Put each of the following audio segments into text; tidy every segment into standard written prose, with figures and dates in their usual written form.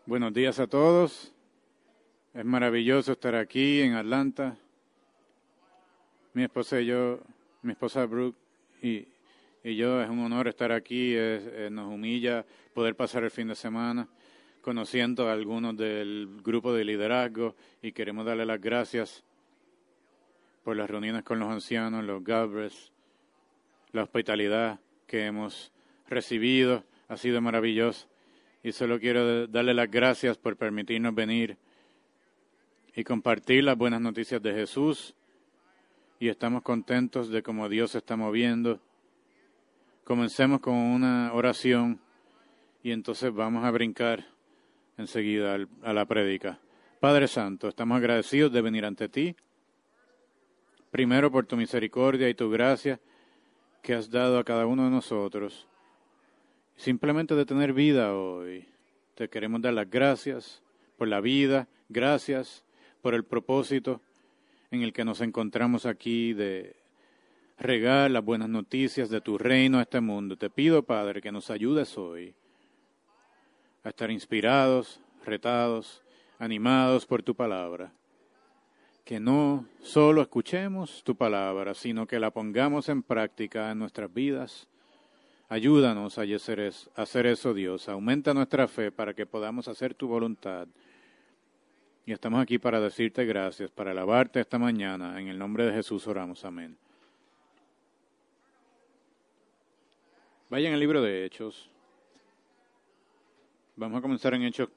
Buenos días a todos. Es maravilloso estar aquí en Atlanta. Mi esposa Brooke y yo, es un honor estar aquí. Nos humilla poder pasar el fin de semana conociendo a algunos del grupo de liderazgo y queremos darle las gracias por las reuniones con los ancianos, los Galbraiths, la hospitalidad que hemos recibido. Ha sido maravilloso. Y solo quiero darle las gracias por permitirnos venir y compartir las buenas noticias de Jesús. Y estamos contentos de cómo Dios se está moviendo. Comencemos con una oración y entonces vamos a brincar enseguida a la prédica. Padre Santo, estamos agradecidos de venir ante ti. Primero por tu misericordia y tu gracia que has dado a cada uno de nosotros. Simplemente de tener vida hoy. Te queremos dar las gracias por la vida, gracias por el propósito en el que nos encontramos aquí de regar las buenas noticias de tu reino a este mundo. Te pido, Padre, que nos ayudes hoy a estar inspirados, retados, animados por tu palabra. Que no solo escuchemos tu palabra, sino que la pongamos en práctica en nuestras vidas. Ayúdanos a hacer eso, Dios. Aumenta nuestra fe para que podamos hacer tu voluntad. Y estamos aquí para decirte gracias, para alabarte esta mañana. En el nombre de Jesús oramos. Amén. Vayan al libro de Hechos. Vamos a comenzar en Hechos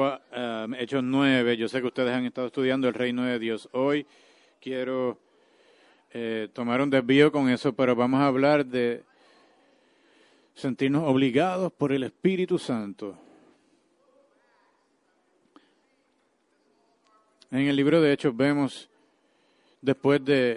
9. Yo sé que ustedes han estado estudiando el reino de Dios. Hoy quiero tomar un desvío con eso, pero vamos a hablar de sentirnos obligados por el Espíritu Santo. En el libro de Hechos vemos, después de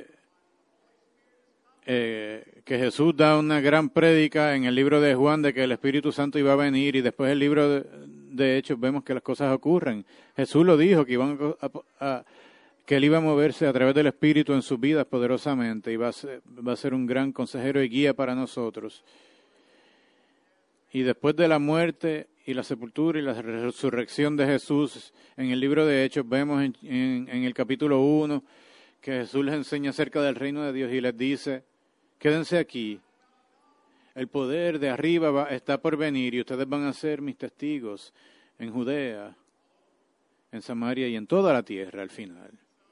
que Jesús da una gran prédica en el libro de Juan de que el Espíritu Santo iba a venir, y después el libro de Hechos vemos que las cosas ocurren. Jesús lo dijo, que que Él iba a moverse a través del Espíritu en sus vidas poderosamente, y va a ser un gran consejero y guía para nosotros. Y después de la muerte y la sepultura y la resurrección de Jesús, en el libro de Hechos vemos en el capítulo 1 que Jesús les enseña acerca del reino de Dios y les dice, quédense aquí, el poder de arriba está por venir y ustedes van a ser mis testigos en Judea, en Samaria y en toda la tierra al final.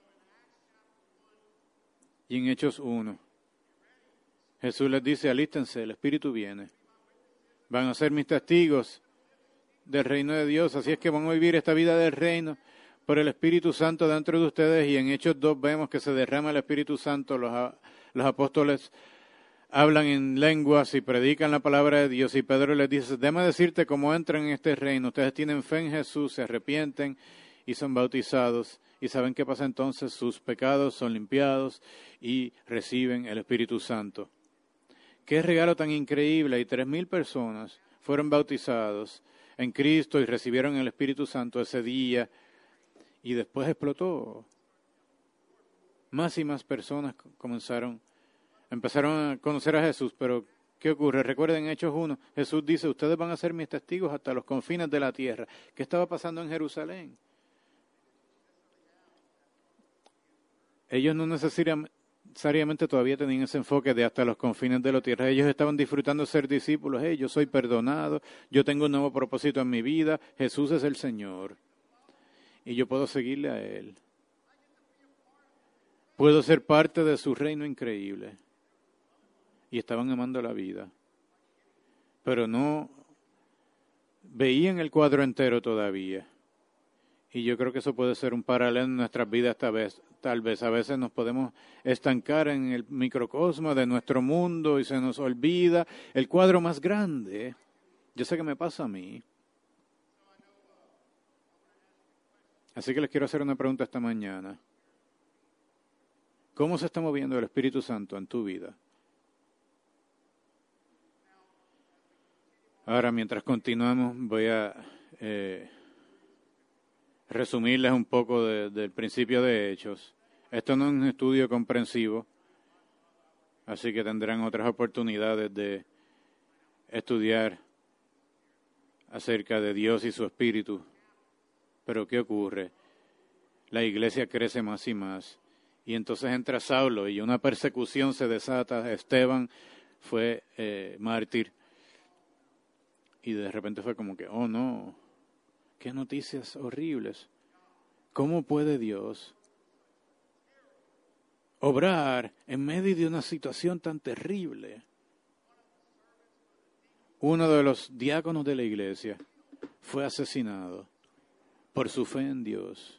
Y en Hechos 1, Jesús les dice, alístense, el Espíritu viene. Van a ser mis testigos del reino de Dios. Así es que van a vivir esta vida del reino por el Espíritu Santo dentro de ustedes. Y en Hechos 2 vemos que se derrama el Espíritu Santo. Los apóstoles hablan en lenguas y predican la palabra de Dios. Y Pedro les dice, déjame decirte cómo entran en este reino. Ustedes tienen fe en Jesús, se arrepienten y son bautizados. Y saben qué pasa entonces, sus pecados son limpiados y reciben el Espíritu Santo. Qué regalo tan increíble, y 3,000 personas fueron bautizados en Cristo y recibieron el Espíritu Santo ese día, y después explotó. Más y más personas empezaron a conocer a Jesús, pero ¿qué ocurre? Recuerden Hechos 1, Jesús dice, ustedes van a ser mis testigos hasta los confines de la tierra. ¿Qué estaba pasando en Jerusalén? Ellos no necesariamente todavía tenían ese enfoque de hasta los confines de la tierra. Ellos estaban disfrutando ser discípulos. Hey, yo soy perdonado, yo tengo un nuevo propósito en mi vida, Jesús es el Señor y yo puedo seguirle a Él. Puedo ser parte de su reino increíble. Y estaban amando la vida, pero no veían el cuadro entero todavía. Y yo creo que eso puede ser un paralelo en nuestras vidas tal vez. A veces nos podemos estancar en el microcosmo de nuestro mundo y se nos olvida el cuadro más grande. Yo sé que me pasa a mí. Así que les quiero hacer una pregunta esta mañana. ¿Cómo se está moviendo el Espíritu Santo en tu vida? Ahora, mientras continuamos, voy a resumirles un poco del principio de Hechos. Esto no es un estudio comprensivo, así que tendrán otras oportunidades de estudiar acerca de Dios y su Espíritu Pero ¿qué ocurre? La iglesia crece más y más. Y entonces entra Saulo y una persecución se desata. Esteban fue mártir. Y de repente fue como que, oh no, qué noticias horribles. ¿Cómo puede Dios obrar en medio de una situación tan terrible? Uno de los diáconos de la iglesia fue asesinado por su fe en Dios.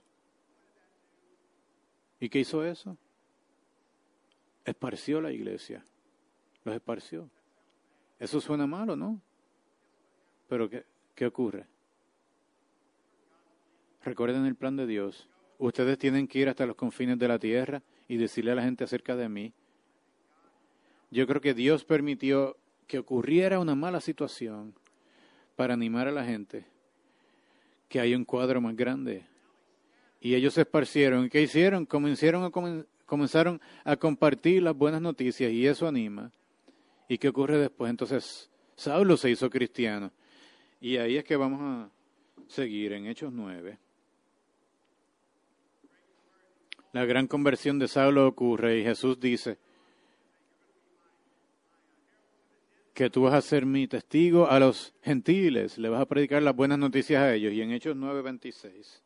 ¿Y qué hizo eso? Esparció la iglesia. Los esparció. Eso suena malo, ¿no? Pero ¿qué ocurre? Recuerden el plan de Dios. Ustedes tienen que ir hasta los confines de la tierra y decirle a la gente acerca de mí. Yo creo que Dios permitió que ocurriera una mala situación para animar a la gente que hay un cuadro más grande. Y ellos se esparcieron. ¿Y qué hicieron? Comenzaron a compartir las buenas noticias y eso anima. ¿Y qué ocurre después? Entonces, Saulo se hizo cristiano. Y ahí es que vamos a seguir en Hechos 9. La gran conversión de Saulo ocurre y Jesús dice que tú vas a ser mi testigo a los gentiles, le vas a predicar las buenas noticias a ellos. Y en Hechos 9:26,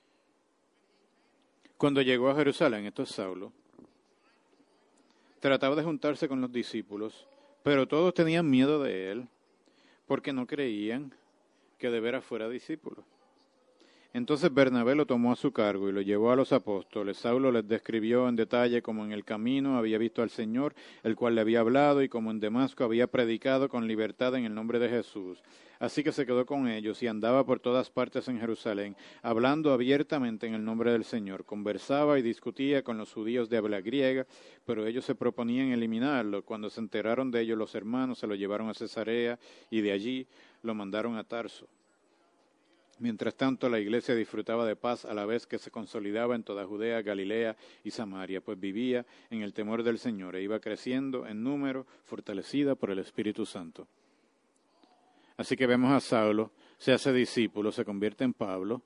cuando llegó a Jerusalén, esto es Saulo, trataba de juntarse con los discípulos, pero todos tenían miedo de él, porque no creían que de veras fuera discípulo. Entonces Bernabé lo tomó a su cargo y lo llevó a los apóstoles. Saulo les describió en detalle cómo en el camino había visto al Señor, el cual le había hablado, y cómo en Damasco había predicado con libertad en el nombre de Jesús. Así que se quedó con ellos y andaba por todas partes en Jerusalén, hablando abiertamente en el nombre del Señor. Conversaba y discutía con los judíos de habla griega, pero ellos se proponían eliminarlo. Cuando se enteraron de ello, los hermanos se lo llevaron a Cesarea y de allí lo mandaron a Tarso. Mientras tanto, la iglesia disfrutaba de paz a la vez que se consolidaba en toda Judea, Galilea y Samaria, pues vivía en el temor del Señor e iba creciendo en número, fortalecida por el Espíritu Santo. Así que vemos a Saulo, se hace discípulo, se convierte en Pablo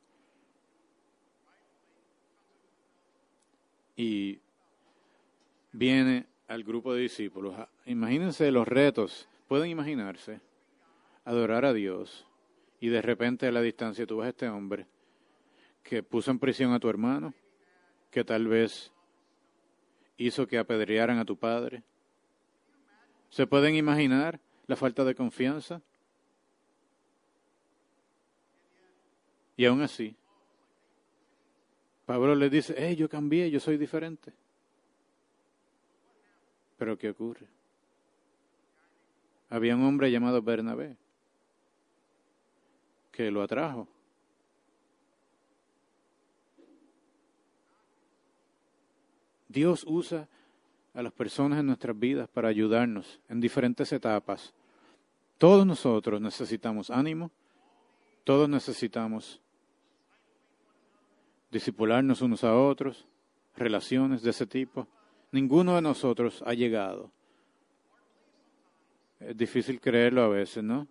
y viene al grupo de discípulos. Imagínense los retos, pueden imaginarse, adorar a Dios. Y de repente a la distancia tú ves a este hombre que puso en prisión a tu hermano, que tal vez hizo que apedrearan a tu padre. ¿Se pueden imaginar la falta de confianza? Y aún así, Pablo les dice, yo cambié, yo soy diferente. Pero ¿qué ocurre? Había un hombre llamado Bernabé que lo atrajo. Dios usa a las personas en nuestras vidas para ayudarnos en diferentes etapas. Todos nosotros necesitamos ánimo, todos necesitamos discipularnos unos a otros, relaciones de ese tipo. Ninguno de nosotros ha llegado. Es difícil creerlo a veces, ¿no?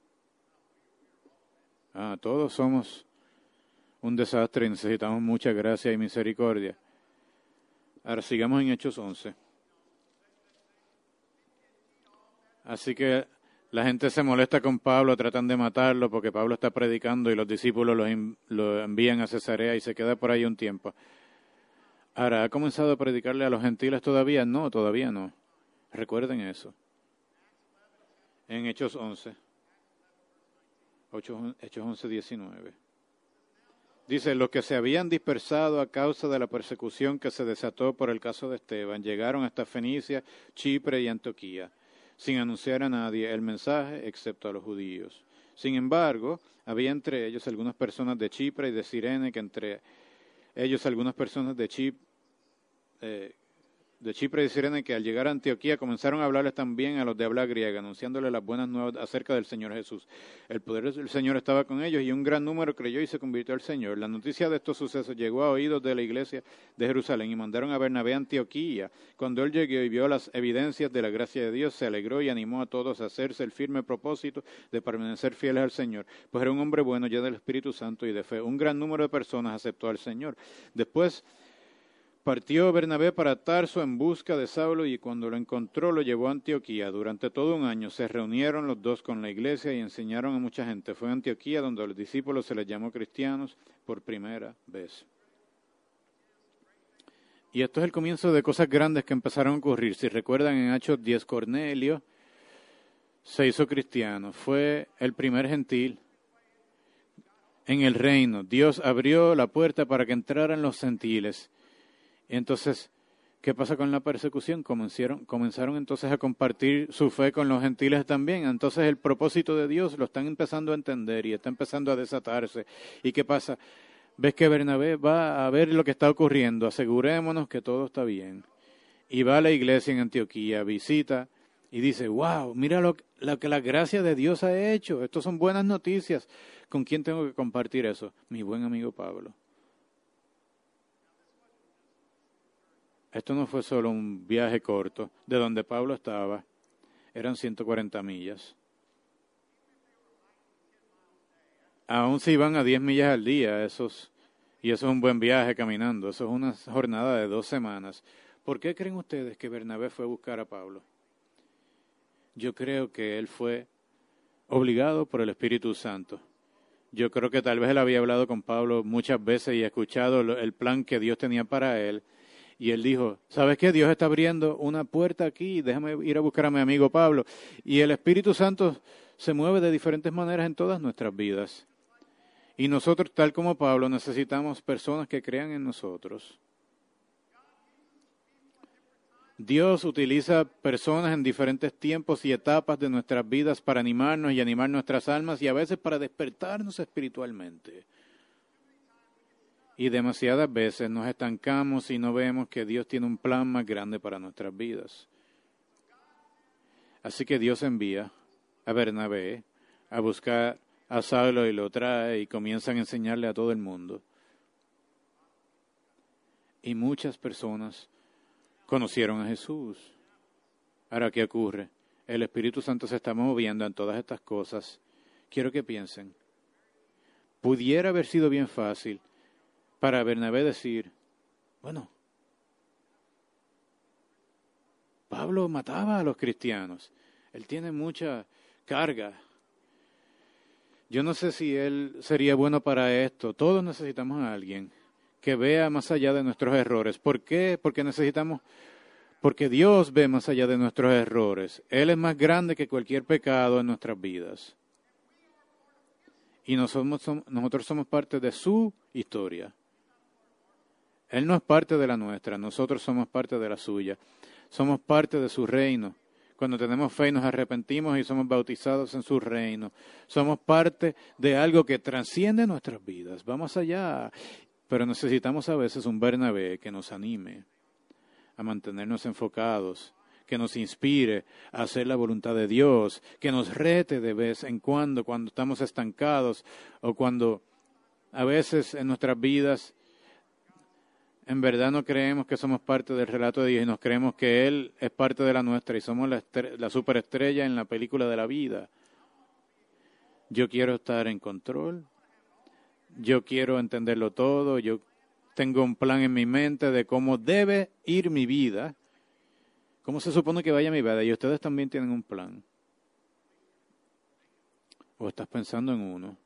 Todos somos un desastre y necesitamos mucha gracia y misericordia. Ahora sigamos en Hechos 11. Así que la gente se molesta con Pablo, tratan de matarlo porque Pablo está predicando y los discípulos lo envían a Cesarea y se queda por ahí un tiempo. Ahora, ¿ha comenzado a predicarle a los gentiles todavía? No, todavía no. Recuerden eso. En Hechos 11. Hechos 11:19. Dice, los que se habían dispersado a causa de la persecución que se desató por el caso de Esteban, llegaron hasta Fenicia, Chipre y Antioquía, sin anunciar a nadie el mensaje, excepto a los judíos. Sin embargo, había entre ellos algunas personas de Chipre y de Cirene, que entre ellos algunas personas de Chipre, Chipre y de Cirene, que al llegar a Antioquía comenzaron a hablarles también a los de habla griega, anunciándoles las buenas nuevas acerca del Señor Jesús. El poder del Señor estaba con ellos y un gran número creyó y se convirtió al Señor. La noticia de estos sucesos llegó a oídos de la iglesia de Jerusalén y mandaron a Bernabé a Antioquía. Cuando él llegó y vio las evidencias de la gracia de Dios, se alegró y animó a todos a hacerse el firme propósito de permanecer fieles al Señor, pues era un hombre bueno, lleno del Espíritu Santo y de fe. Un gran número de personas aceptó al Señor. Después partió Bernabé para Tarso en busca de Saulo y cuando lo encontró lo llevó a Antioquía. Durante todo un año se reunieron los dos con la iglesia y enseñaron a mucha gente. Fue a Antioquía donde a los discípulos se les llamó cristianos por primera vez. Y esto es el comienzo de cosas grandes que empezaron a ocurrir. Si recuerdan en Hechos 10, Cornelio se hizo cristiano. Fue el primer gentil en el reino. Dios abrió la puerta para que entraran los gentiles. Y entonces, ¿qué pasa con la persecución? Comenzaron entonces a compartir su fe con los gentiles también. Entonces el propósito de Dios lo están empezando a entender y está empezando a desatarse. ¿Y qué pasa? Ves que Bernabé va a ver lo que está ocurriendo. Asegurémonos que todo está bien. Y va a la iglesia en Antioquía, visita y dice, wow, mira lo que la gracia de Dios ha hecho. Estas son buenas noticias. ¿Con quién tengo que compartir eso? Mi buen amigo Pablo. Esto no fue solo un viaje corto. De donde Pablo estaba, eran 140 millas. Aún si iban a 10 millas al día, y eso es un buen viaje caminando. Eso es una jornada de 2 semanas. ¿Por qué creen ustedes que Bernabé fue a buscar a Pablo? Yo creo que él fue obligado por el Espíritu Santo. Yo creo que tal vez él había hablado con Pablo muchas veces y escuchado el plan que Dios tenía para él. Y él dijo, ¿sabes qué? Dios está abriendo una puerta aquí, déjame ir a buscar a mi amigo Pablo. Y el Espíritu Santo se mueve de diferentes maneras en todas nuestras vidas. Y nosotros, tal como Pablo, necesitamos personas que crean en nosotros. Dios utiliza personas en diferentes tiempos y etapas de nuestras vidas para animarnos y animar nuestras almas y a veces para despertarnos espiritualmente. Y demasiadas veces nos estancamos y no vemos que Dios tiene un plan más grande para nuestras vidas. Así que Dios envía a Bernabé a buscar a Saulo y lo trae y comienzan a enseñarle a todo el mundo. Y muchas personas conocieron a Jesús. Ahora, ¿qué ocurre? El Espíritu Santo se está moviendo en todas estas cosas. Quiero que piensen. Pudiera haber sido bien fácil para Bernabé decir, bueno, Pablo mataba a los cristianos. Él tiene mucha carga. Yo no sé si él sería bueno para esto. Todos necesitamos a alguien que vea más allá de nuestros errores. ¿Por qué? Porque Dios ve más allá de nuestros errores. Él es más grande que cualquier pecado en nuestras vidas. Y nosotros somos parte de su historia. Él no es parte de la nuestra, nosotros somos parte de la suya. Somos parte de su reino. Cuando tenemos fe y nos arrepentimos y somos bautizados en su reino. Somos parte de algo que trasciende nuestras vidas. Vamos allá. Pero necesitamos a veces un Bernabé que nos anime a mantenernos enfocados, que nos inspire a hacer la voluntad de Dios, que nos rete de vez en cuando estamos estancados o cuando a veces en nuestras vidas en verdad no creemos que somos parte del relato de Dios y nos creemos que Él es parte de la nuestra y somos la superestrella en la película de la vida. Yo quiero estar en control, yo quiero entenderlo todo, yo tengo un plan en mi mente de cómo debe ir mi vida, cómo se supone que vaya mi vida y ustedes también tienen un plan. O estás pensando en uno,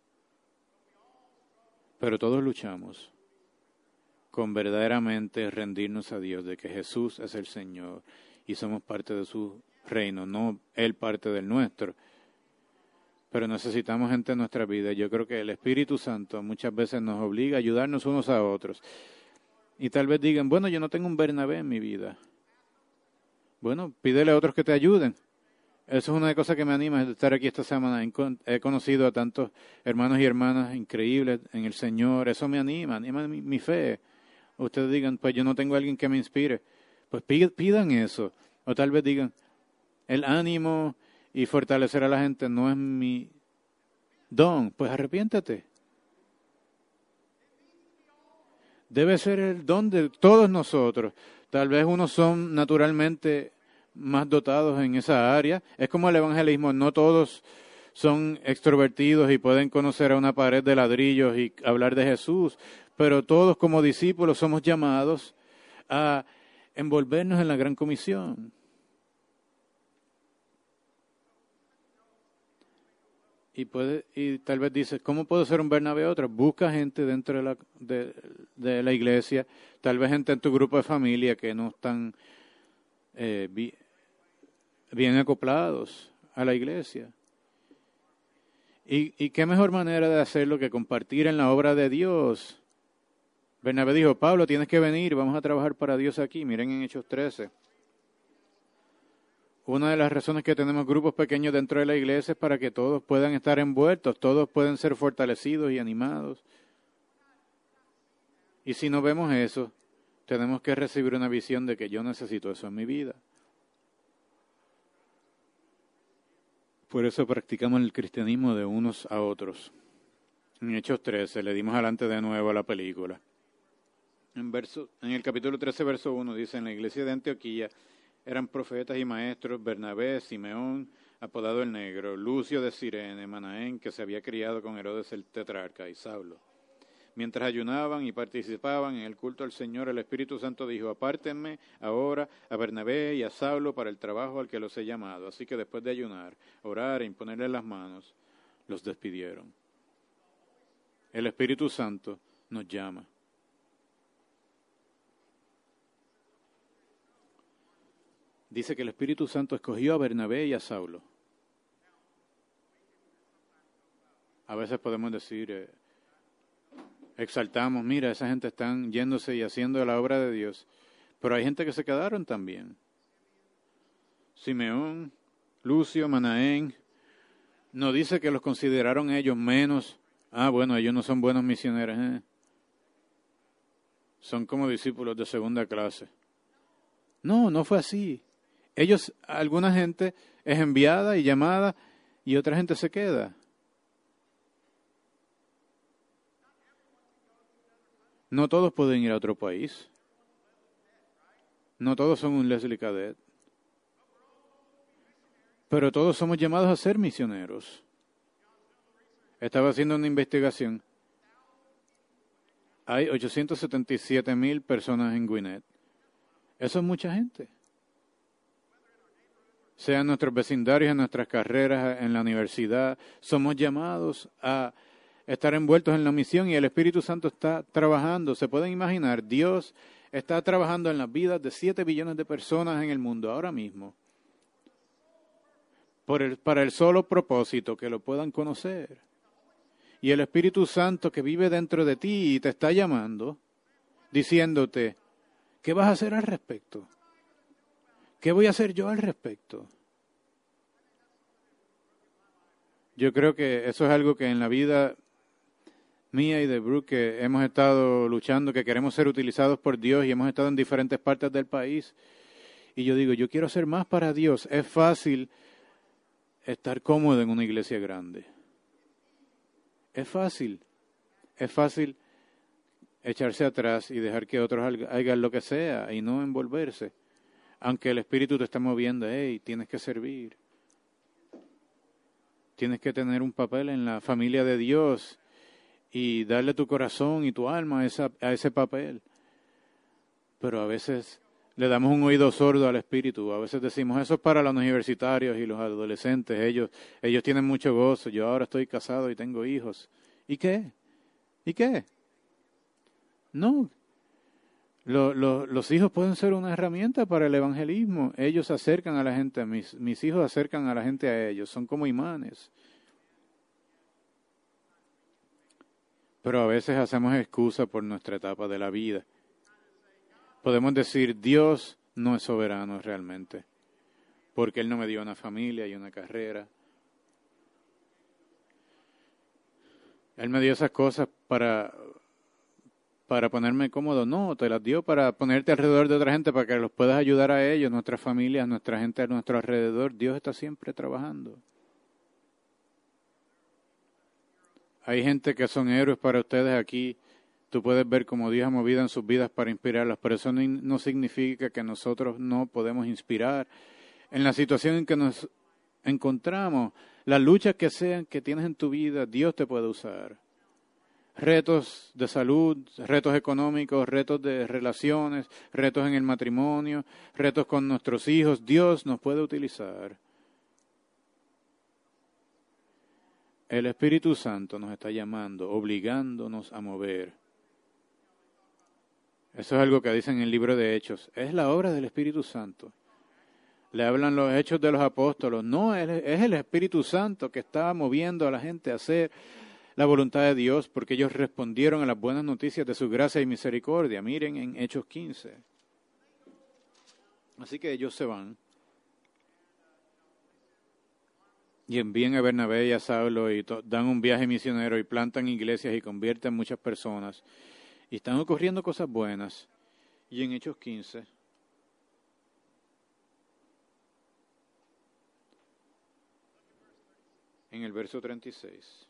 pero todos luchamos con verdaderamente rendirnos a Dios, de que Jesús es el Señor y somos parte de su reino, no Él parte del nuestro. Pero necesitamos gente en nuestra vida. Yo creo que el Espíritu Santo muchas veces nos obliga a ayudarnos unos a otros. Y tal vez digan, bueno, yo no tengo un Bernabé en mi vida. Bueno, pídele a otros que te ayuden. Eso es una cosa que me anima de estar aquí esta semana. He conocido a tantos hermanos y hermanas increíbles en el Señor. Eso me anima mi fe. Ustedes digan, pues yo no tengo a alguien que me inspire. Pues pidan eso. O tal vez digan, el ánimo y fortalecer a la gente no es mi don. Pues arrepiéntate. Debe ser el don de todos nosotros. Tal vez unos son naturalmente más dotados en esa área. Es como el evangelismo, no todos son extrovertidos y pueden conocer a una pared de ladrillos y hablar de Jesús, pero todos como discípulos somos llamados a envolvernos en la gran comisión. Y tal vez dices, ¿cómo puedo ser un Bernabé otro? Busca gente dentro de la iglesia, tal vez gente en tu grupo de familia que no están bien acoplados a la iglesia. ¿Y qué mejor manera de hacerlo que compartir en la obra de Dios? Bernabé dijo, Pablo, tienes que venir, vamos a trabajar para Dios aquí. Miren en Hechos 13. Una de las razones que tenemos grupos pequeños dentro de la iglesia es para que todos puedan estar envueltos, todos pueden ser fortalecidos y animados. Y si no vemos eso, tenemos que recibir una visión de que yo necesito eso en mi vida. Por eso practicamos el cristianismo de unos a otros. En Hechos 13, le dimos adelante de nuevo a la película. En el capítulo 13, verso 1, dice, en la iglesia de Antioquía eran profetas y maestros Bernabé, Simeón, apodado el Negro, Lucio de Cirene, Manaén, que se había criado con Herodes el tetrarca, y Saulo. Mientras ayunaban y participaban en el culto al Señor, el Espíritu Santo dijo, apártenme ahora a Bernabé y a Saulo para el trabajo al que los he llamado. Así que después de ayunar, orar e imponerles las manos, los despidieron. El Espíritu Santo nos llama. Dice que el Espíritu Santo escogió a Bernabé y a Saulo. A veces podemos decir, exaltamos, mira, esa gente están yéndose y haciendo la obra de Dios. Pero hay gente que se quedaron también. Simeón, Lucio, Manaén, no dice que los consideraron ellos menos. Bueno, ellos no son buenos misioneros. Son como discípulos de segunda clase. No fue así. Ellos, alguna gente es enviada y llamada y otra gente se queda. No todos pueden ir a otro país. No todos son un Leslie Cadet. Pero todos somos llamados a ser misioneros. Estaba haciendo una investigación. Hay 877,000 personas en Gwinnett. Eso es mucha gente. Sea en nuestros vecindarios, en nuestras carreras, en la universidad, somos llamados a estar envueltos en la misión y el Espíritu Santo está trabajando. Se pueden imaginar, Dios está trabajando en las vidas de 7 billones de personas en el mundo ahora mismo. Para el solo propósito que lo puedan conocer. Y el Espíritu Santo que vive dentro de ti y te está llamando, diciéndote, ¿qué vas a hacer al respecto? ¿Qué voy a hacer yo al respecto? Yo creo que eso es algo que en la vida mía y de Brooke que hemos estado luchando, que queremos ser utilizados por Dios y hemos estado en diferentes partes del país. Y yo digo, yo quiero hacer más para Dios. Es fácil estar cómodo en una iglesia grande. Es fácil echarse atrás y dejar que otros hagan lo que sea y no envolverse. Aunque el Espíritu te está moviendo, tienes que servir. Tienes que tener un papel en la familia de Dios y darle tu corazón y tu alma a ese papel. Pero a veces le damos un oído sordo al Espíritu. A veces decimos, eso es para los universitarios y los adolescentes. Ellos tienen mucho gozo. Yo ahora estoy casado y tengo hijos. ¿Y qué? No. Los hijos pueden ser una herramienta para el evangelismo. Ellos acercan a la gente. Mis hijos acercan a la gente a ellos. Son como imanes. Pero a veces hacemos excusa por nuestra etapa de la vida. Podemos decir, Dios no es soberano realmente, porque Él no me dio una familia y una carrera. Él me dio esas cosas para para ponerme cómodo. No, te las dio para ponerte alrededor de otra gente, para que los puedas ayudar a ellos, nuestras familias, nuestra gente a nuestro alrededor. Dios está siempre trabajando. Hay gente que son héroes para ustedes aquí. Tú puedes ver cómo Dios ha movido en sus vidas para inspirarlas, pero eso no significa que nosotros no podemos inspirar. En la situación en que nos encontramos, las luchas que sean que tienes en tu vida, Dios te puede usar. Retos de salud, retos económicos, retos de relaciones, retos en el matrimonio, retos con nuestros hijos, Dios nos puede utilizar. El Espíritu Santo nos está llamando, obligándonos a mover. Eso es algo que dicen en el libro de Hechos. Es la obra del Espíritu Santo. Le hablan los hechos de los apóstoles. No, es el Espíritu Santo que está moviendo a la gente a hacer la voluntad de Dios, porque ellos respondieron a las buenas noticias de su gracia y misericordia. Miren en Hechos 15. Así que ellos se van y envían a Bernabé y a Saulo y dan un viaje misionero y plantan iglesias y convierten muchas personas. Y están ocurriendo cosas buenas. Y en Hechos 15, en el verso 36.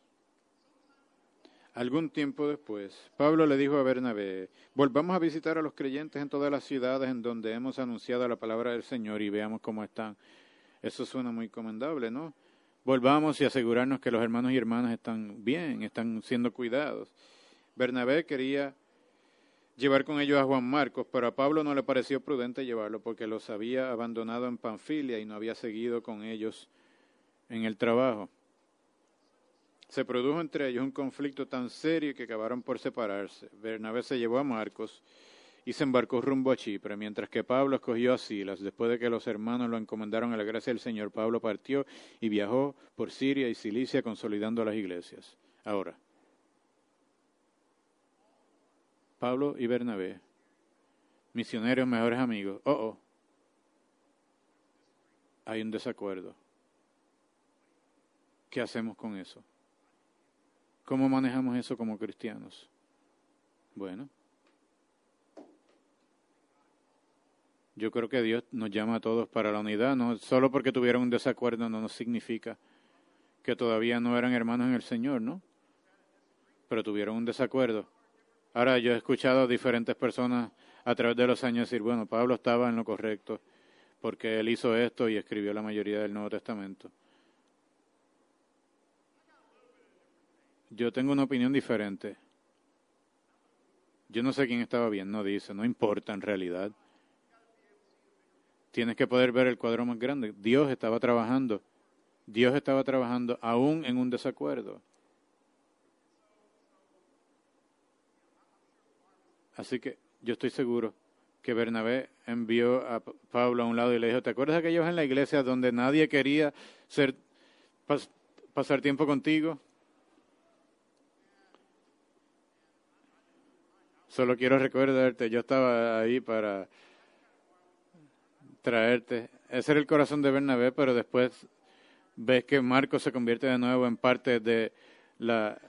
Algún tiempo después, Pablo le dijo a Bernabé, volvamos a visitar a los creyentes en todas las ciudades en donde hemos anunciado la palabra del Señor y veamos cómo están. Eso suena muy comendable, ¿no? Volvamos y asegurarnos que los hermanos y hermanas están bien, están siendo cuidados. Bernabé quería llevar con ellos a Juan Marcos, pero a Pablo no le pareció prudente llevarlo porque los había abandonado en Panfilia y no había seguido con ellos en el trabajo. Se produjo entre ellos un conflicto tan serio que acabaron por separarse. Bernabé se llevó a Marcos y se embarcó rumbo a Chipre, mientras que Pablo escogió a Silas. Después de que los hermanos lo encomendaron a la gracia del Señor, Pablo partió y viajó por Siria y Cilicia consolidando las iglesias. Ahora, Pablo y Bernabé, misioneros, mejores amigos. Hay un desacuerdo. ¿Qué hacemos con eso? ¿Cómo manejamos eso como cristianos? Bueno, yo creo que Dios nos llama a todos para la unidad. No solo porque tuvieron un desacuerdo no nos significa que todavía no eran hermanos en el Señor, ¿no? Pero tuvieron un desacuerdo. Ahora yo he escuchado a diferentes personas a través de los años decir, bueno, Pablo estaba en lo correcto porque él hizo esto y escribió la mayoría del Nuevo Testamento. Yo tengo una opinión diferente. Yo no sé quién estaba bien, no dice, no importa en realidad. Tienes que poder ver el cuadro más grande. Dios estaba trabajando aún en un desacuerdo. Así que yo estoy seguro que Bernabé envió a Pablo a un lado y le dijo, ¿te acuerdas de aquellos en la iglesia donde nadie quería pasar tiempo contigo? Solo quiero recordarte, yo estaba ahí para traerte. Ese era el corazón de Bernabé, pero después ves que Marcos se convierte de nuevo en parte de la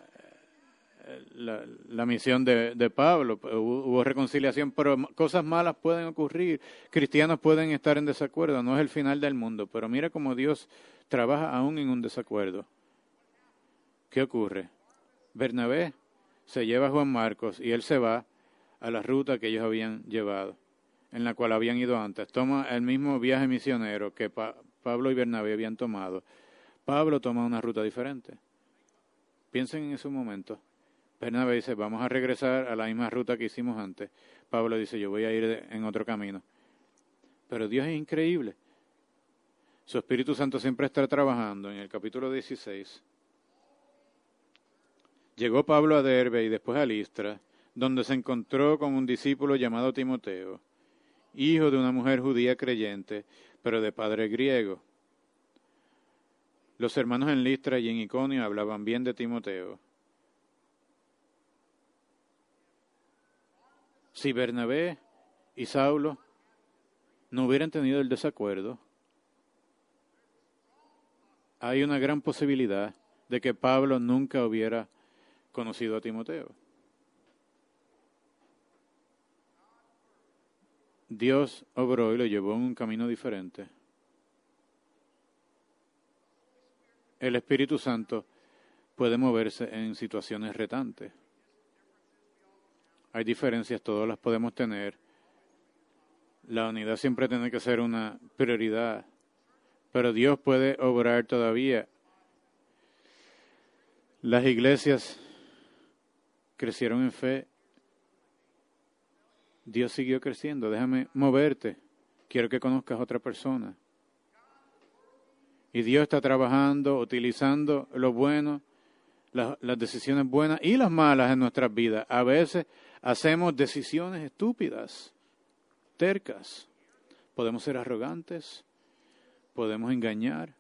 misión de Pablo. Hubo reconciliación, pero cosas malas pueden ocurrir. Cristianos pueden estar en desacuerdo, no es el final del mundo, pero mira cómo Dios trabaja aún en un desacuerdo. ¿Qué ocurre? Bernabé se lleva a Juan Marcos y él se va a la ruta que ellos habían llevado, en la cual habían ido antes. Toma el mismo viaje misionero que Pablo y Bernabé habían tomado. Pablo toma una ruta diferente. Piensen en ese momento. Bernabé dice, vamos a regresar a la misma ruta que hicimos antes. Pablo dice, yo voy a ir en otro camino. Pero Dios es increíble. Su Espíritu Santo siempre está trabajando. En el capítulo 16, llegó Pablo a Derbe y después a Listra, donde se encontró con un discípulo llamado Timoteo, hijo de una mujer judía creyente, pero de padre griego. Los hermanos en Listra y en Iconio hablaban bien de Timoteo. Si Bernabé y Saulo no hubieran tenido el desacuerdo, hay una gran posibilidad de que Pablo nunca hubiera conocido a Timoteo. Dios obró y lo llevó en un camino diferente. El Espíritu Santo puede moverse en situaciones retantes. Hay diferencias, todas las podemos tener. La unidad siempre tiene que ser una prioridad, pero Dios puede obrar todavía. Las iglesias crecieron en fe. Dios siguió creciendo. Déjame moverte. Quiero que conozcas a otra persona. Y Dios está trabajando, utilizando lo bueno, las decisiones buenas y las malas en nuestras vidas. A veces hacemos decisiones estúpidas, tercas. Podemos ser arrogantes, podemos engañar,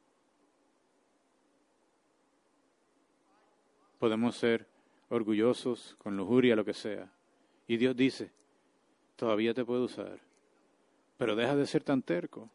podemos ser orgullosos, con lujuria, lo que sea. Y Dios dice, todavía te puedo usar, pero deja de ser tan terco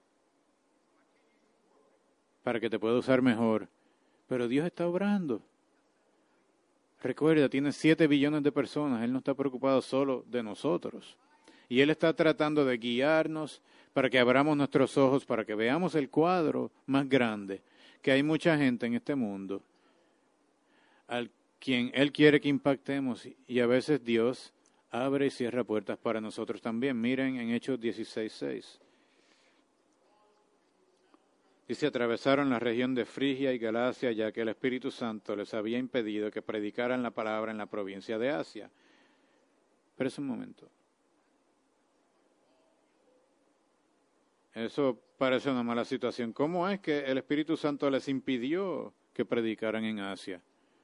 para que te pueda usar mejor. Pero Dios está obrando. Recuerda, tiene 7 billones de personas. Él no está preocupado solo de nosotros. Y Él está tratando de guiarnos para que abramos nuestros ojos, para que veamos el cuadro más grande, que hay mucha gente en este mundo al quien Él quiere que impactemos. Y a veces Dios abre y cierra puertas para nosotros también. Miren en Hechos 16:6. Dice, atravesaron la región de Frigia y Galacia, ya que el Espíritu Santo les había impedido que predicaran la palabra en la provincia de Asia. Pero es un momento. Eso parece una mala situación. ¿Cómo es que el Espíritu Santo les impidió que predicaran en Asia?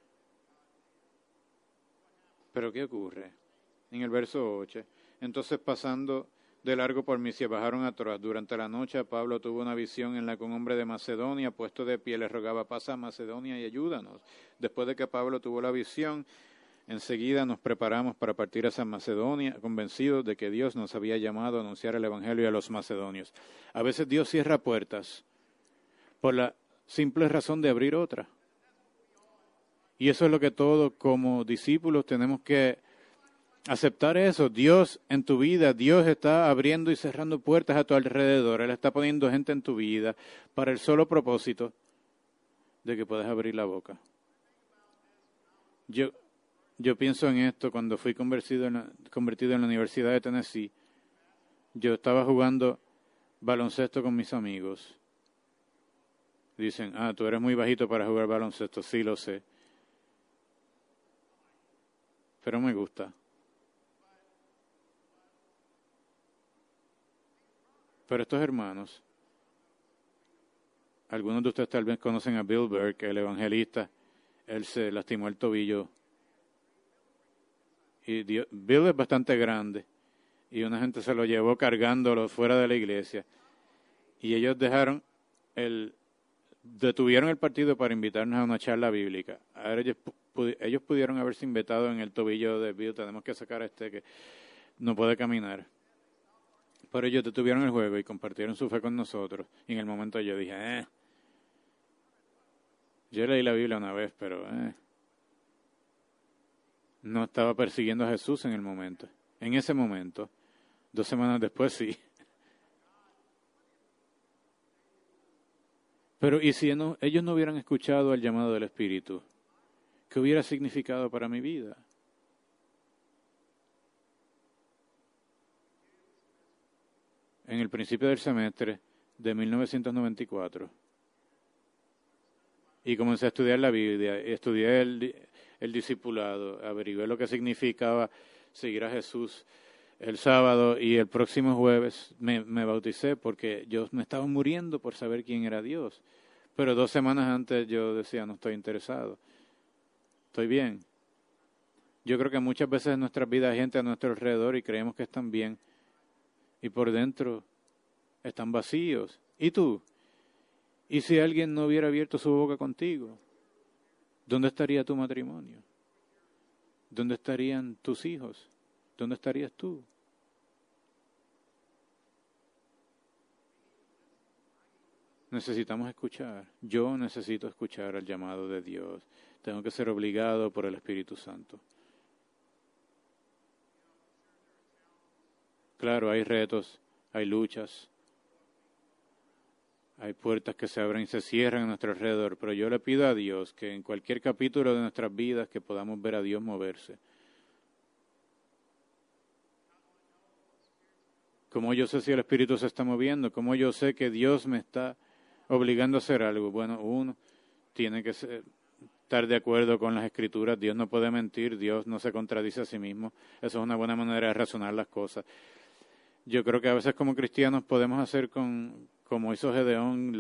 ¿Pero qué ocurre? En el verso 8. Entonces, pasando de largo por Misia, bajaron a Troas. Durante la noche Pablo tuvo una visión en la que un hombre de Macedonia, puesto de pie, le rogaba, pasa a Macedonia y ayúdanos. Después de que Pablo tuvo la visión, enseguida nos preparamos para partir a San Macedonia, convencidos de que Dios nos había llamado a anunciar el Evangelio a los macedonios. A veces Dios cierra puertas por la simple razón de abrir otra. Y eso es lo que todos como discípulos tenemos que aceptar eso. Dios en tu vida, Dios está abriendo y cerrando puertas a tu alrededor. Él está poniendo gente en tu vida para el solo propósito de que puedas abrir la boca. Yo pienso en esto cuando fui convertido en la Universidad de Tennessee. Yo estaba jugando baloncesto con mis amigos. Dicen, tú eres muy bajito para jugar baloncesto. Sí, lo sé. Pero me gusta. Pero estos hermanos, algunos de ustedes tal vez conocen a Bill Burke, el evangelista. Él se lastimó el tobillo. Y Bill es bastante grande. Y una gente se lo llevó cargándolo fuera de la iglesia. Y ellos detuvieron el partido para invitarnos a una charla bíblica. Ahora ellos pudieron haberse invitado en el tobillo de Bill. Tenemos que sacar a este que no puede caminar. Pero ellos detuvieron el juego y compartieron su fe con nosotros. Y en el momento yo dije, Yo leí la Biblia una vez, pero no estaba persiguiendo a Jesús en el momento. En ese momento. 2 semanas después sí. Pero ¿y si ellos no hubieran escuchado el llamado del Espíritu? ¿Qué hubiera significado para mi vida? En el principio del semestre de 1994. Y comencé a estudiar la Biblia, estudié el discipulado, averigué lo que significaba seguir a Jesús el sábado y el próximo jueves me bauticé porque yo me estaba muriendo por saber quién era Dios. Pero 2 semanas antes yo decía, no estoy interesado, estoy bien. Yo creo que muchas veces en nuestras vidas hay gente a nuestro alrededor y creemos que están bien y por dentro están vacíos. ¿Y tú? ¿Y si alguien no hubiera abierto su boca contigo? ¿Dónde estaría tu matrimonio? ¿Dónde estarían tus hijos? ¿Dónde estarías tú? Necesitamos escuchar. Yo necesito escuchar el llamado de Dios. Tengo que ser obligado por el Espíritu Santo. Claro, hay retos hay luchas, hay puertas que se abren y se cierran a nuestro alrededor, pero yo le pido a Dios que en cualquier capítulo de nuestras vidas que podamos ver a Dios moverse. ¿Cómo yo sé si el Espíritu se está moviendo? ¿Cómo yo sé que Dios me está obligando a hacer algo? Bueno, uno tiene que estar de acuerdo con las Escrituras. Dios no puede mentir, Dios no se contradice a sí mismo. Eso es una buena manera de razonar las cosas. Yo creo que a veces como cristianos podemos hacer como hizo Gedeón,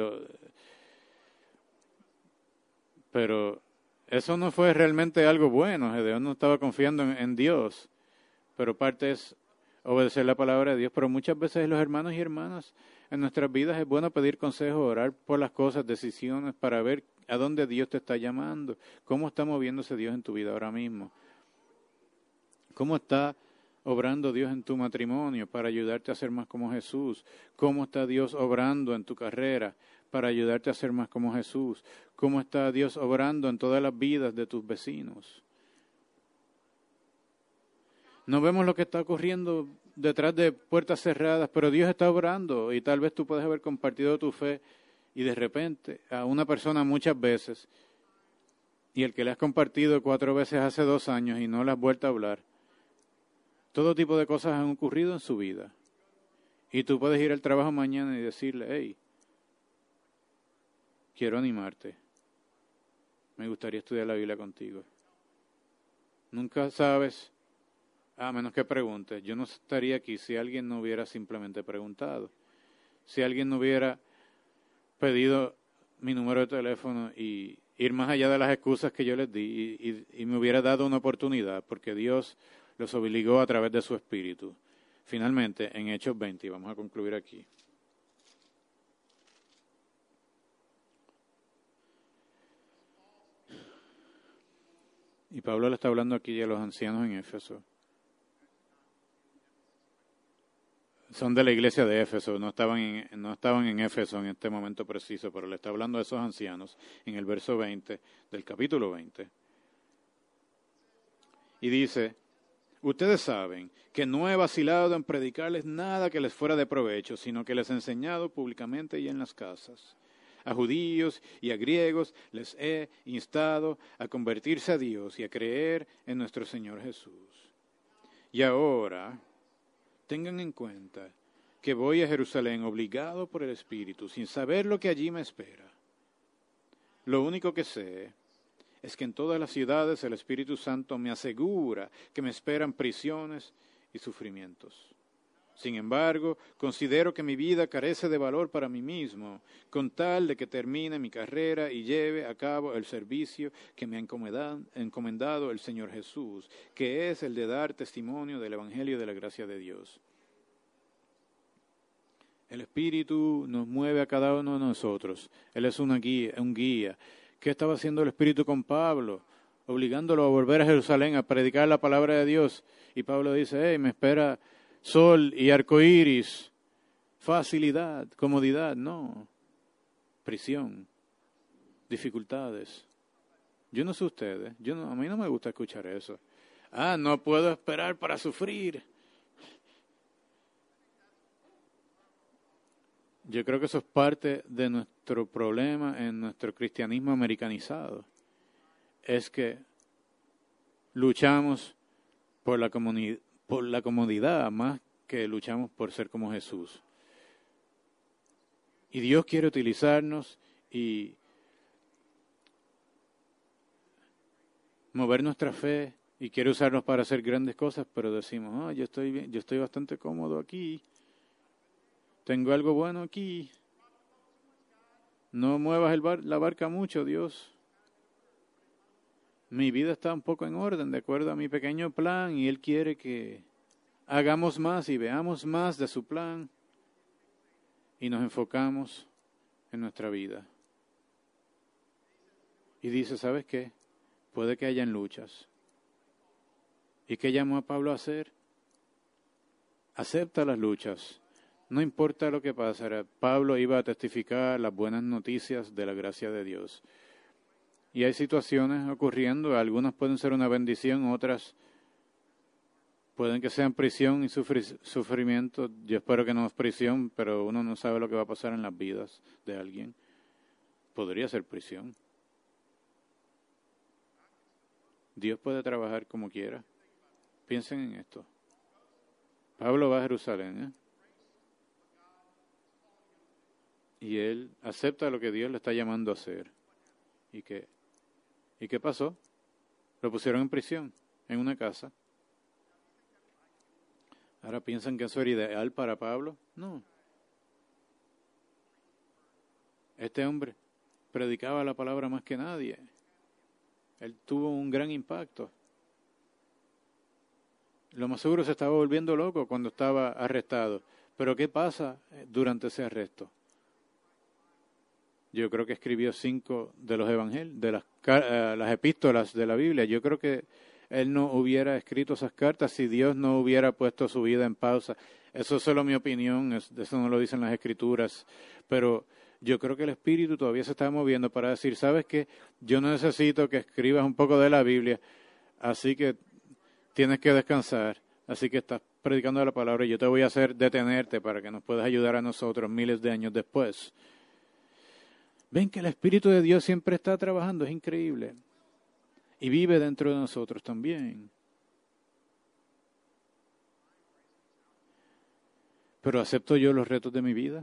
pero eso no fue realmente algo bueno. Gedeón no estaba confiando en Dios, pero parte es obedecer la palabra de Dios. Pero muchas veces los hermanos y hermanas en nuestras vidas es bueno pedir consejo, orar por las cosas, decisiones, para ver a dónde Dios te está llamando, cómo está moviéndose Dios en tu vida ahora mismo, cómo está obrando Dios en tu matrimonio para ayudarte a ser más como Jesús, cómo está Dios obrando en tu carrera para ayudarte a ser más como Jesús, cómo está Dios obrando en todas las vidas de tus vecinos. No vemos lo que está ocurriendo detrás de puertas cerradas, pero Dios está obrando y tal vez tú puedes haber compartido tu fe y de repente a una persona muchas veces y el que le has compartido 4 veces hace 2 años y no le has vuelto a hablar, todo tipo de cosas han ocurrido en su vida y tú puedes ir al trabajo mañana y decirle, hey, quiero animarte, me gustaría estudiar la Biblia contigo. Nunca sabes, a menos que preguntes. Yo no estaría aquí si alguien no hubiera simplemente preguntado. Si alguien no hubiera pedido mi número de teléfono y ir más allá de las excusas que yo les di y me hubiera dado una oportunidad, porque Dios los obligó a través de su Espíritu. Finalmente, en Hechos 20, y vamos a concluir aquí. Y Pablo le está hablando aquí a los ancianos en Éfeso. Son de la iglesia de Éfeso, no estaban en Éfeso en este momento preciso, pero le está hablando a esos ancianos en el verso 20 del capítulo 20. Y dice, ustedes saben que no he vacilado en predicarles nada que les fuera de provecho, sino que les he enseñado públicamente y en las casas. A judíos y a griegos les he instado a convertirse a Dios y a creer en nuestro Señor Jesús. Y ahora tengan en cuenta que voy a Jerusalén obligado por el Espíritu, sin saber lo que allí me espera. Lo único que sé es que en todas las ciudades el Espíritu Santo me asegura que me esperan prisiones y sufrimientos. Sin embargo, considero que mi vida carece de valor para mí mismo, con tal de que termine mi carrera y lleve a cabo el servicio que me ha encomendado el Señor Jesús, que es el de dar testimonio del Evangelio de la gracia de Dios. El Espíritu nos mueve a cada uno de nosotros. Él es un guía. ¿Qué estaba haciendo el Espíritu con Pablo? Obligándolo a volver a Jerusalén a predicar la palabra de Dios. Y Pablo dice, me espera sol y arcoíris, facilidad, comodidad. No, prisión, dificultades. Yo no sé ustedes, a mí no me gusta escuchar eso. No puedo esperar para sufrir. Yo creo que eso es parte de nuestro problema en nuestro cristianismo americanizado. Es que luchamos por la comodidad más que luchamos por ser como Jesús. Y Dios quiere utilizarnos y mover nuestra fe y quiere usarnos para hacer grandes cosas, pero decimos, yo estoy bien, yo estoy bastante cómodo aquí. Tengo algo bueno aquí. No muevas la barca mucho, Dios. Mi vida está un poco en orden, de acuerdo a mi pequeño plan, y Él quiere que hagamos más y veamos más de su plan y nos enfocamos en nuestra vida. Y dice, ¿sabes qué? Puede que hayan luchas. ¿Y qué llamó a Pablo a hacer? Acepta las luchas. No importa lo que pasara, Pablo iba a testificar las buenas noticias de la gracia de Dios. Y hay situaciones ocurriendo, algunas pueden ser una bendición, otras Pueden que sean prisión y sufrimiento. Yo espero que no es prisión, pero uno no sabe lo que va a pasar en las vidas de alguien. Podría ser prisión. Dios puede trabajar como quiera. Piensen en esto. Pablo va a Jerusalén, y él acepta lo que Dios le está llamando a hacer. ¿Y qué pasó? Lo pusieron en prisión, en una casa. Ahora piensan que eso era ideal para Pablo. No. Este hombre predicaba la palabra más que nadie. Él tuvo un gran impacto. Lo más seguro se estaba volviendo loco cuando estaba arrestado. Pero ¿qué pasa durante ese arresto? Yo creo que escribió 5 de los evangelios, de las epístolas de la Biblia. Yo creo que él no hubiera escrito esas cartas si Dios no hubiera puesto su vida en pausa. Eso es solo mi opinión, eso no lo dicen las Escrituras. Pero yo creo que el Espíritu todavía se está moviendo para decir, ¿sabes qué? Yo no necesito que escribas un poco de la Biblia, así que tienes que descansar. Así que estás predicando la palabra y yo te voy a hacer detenerte para que nos puedas ayudar a nosotros miles de años después. Ven que el Espíritu de Dios siempre está trabajando, es increíble. Y vive dentro de nosotros también. Pero ¿acepto yo los retos de mi vida?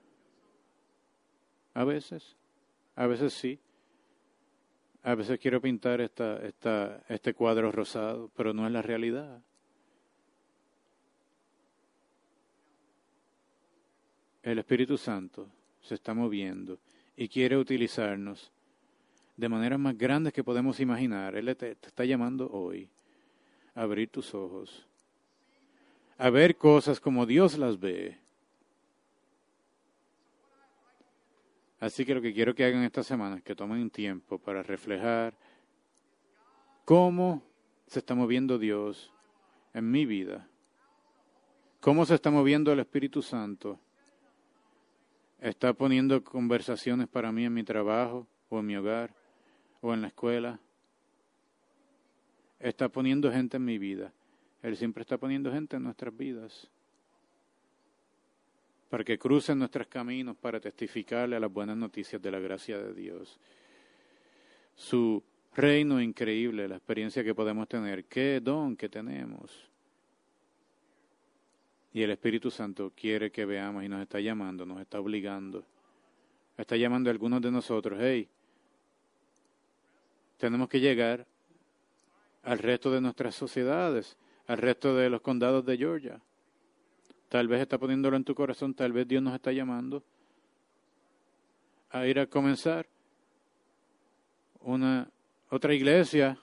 A veces sí. A veces quiero pintar este cuadro rosado, pero no es la realidad. El Espíritu Santo se está moviendo y quiere utilizarnos de maneras más grandes que podemos imaginar. Él te está llamando hoy a abrir tus ojos, a ver cosas como Dios las ve. Así que lo que quiero que hagan esta semana es que tomen un tiempo para reflejar cómo se está moviendo Dios en mi vida, cómo se está moviendo el Espíritu Santo. Está poniendo conversaciones para mí en mi trabajo o en mi hogar o en la escuela. Está poniendo gente en mi vida. Él siempre está poniendo gente en nuestras vidas para que crucen nuestros caminos para testificarle a las buenas noticias de la gracia de Dios. Su reino increíble, la experiencia que podemos tener, qué don que tenemos. Y el Espíritu Santo quiere que veamos y nos está llamando, nos está obligando. Está llamando a algunos de nosotros, hey, tenemos que llegar al resto de nuestras sociedades, al resto de los condados de Georgia. Tal vez está poniéndolo en tu corazón, tal vez Dios nos está llamando a ir a comenzar otra iglesia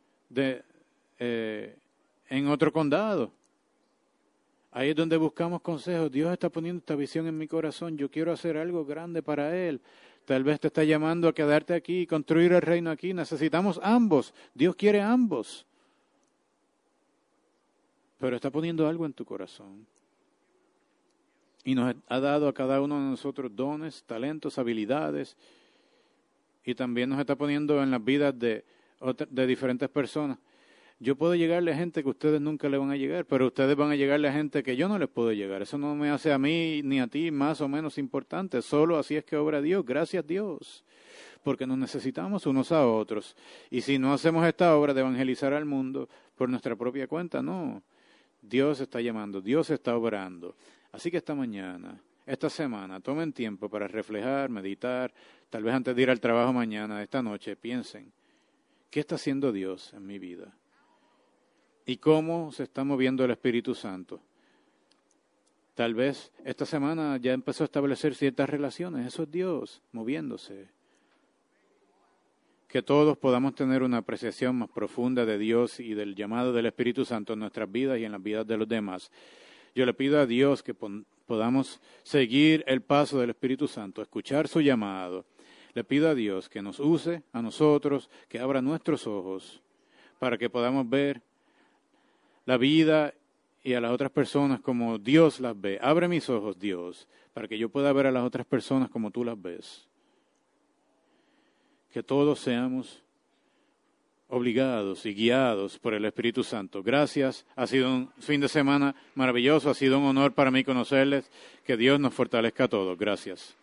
en otro condado. Ahí es donde buscamos consejos. Dios está poniendo esta visión en mi corazón. Yo quiero hacer algo grande para Él. Tal vez te está llamando a quedarte aquí y construir el reino aquí. Necesitamos ambos. Dios quiere ambos. Pero está poniendo algo en tu corazón. Y nos ha dado a cada uno de nosotros dones, talentos, habilidades. Y también nos está poniendo en las vidas de diferentes personas. Yo puedo llegarle a gente que ustedes nunca le van a llegar, pero ustedes van a llegarle a gente que yo no les puedo llegar. Eso no me hace a mí ni a ti más o menos importante. Solo así es que obra Dios. Gracias Dios. Porque nos necesitamos unos a otros. Y si no hacemos esta obra de evangelizar al mundo por nuestra propia cuenta, no. Dios está llamando, Dios está obrando. Así que esta mañana, esta semana, tomen tiempo para reflejar, meditar. Tal vez antes de ir al trabajo mañana, esta noche, piensen, ¿qué está haciendo Dios en mi vida? ¿Y cómo se está moviendo el Espíritu Santo? Tal vez esta semana ya empezó a establecer ciertas relaciones. Eso es Dios moviéndose. Que todos podamos tener una apreciación más profunda de Dios y del llamado del Espíritu Santo en nuestras vidas y en las vidas de los demás. Yo le pido a Dios que podamos seguir el paso del Espíritu Santo, escuchar su llamado. Le pido a Dios que nos use a nosotros, que abra nuestros ojos para que podamos ver la vida y a las otras personas como Dios las ve. Abre mis ojos, Dios, para que yo pueda ver a las otras personas como tú las ves. Que todos seamos obligados y guiados por el Espíritu Santo. Gracias, ha sido un fin de semana maravilloso, ha sido un honor para mí conocerles, que Dios nos fortalezca a todos. Gracias.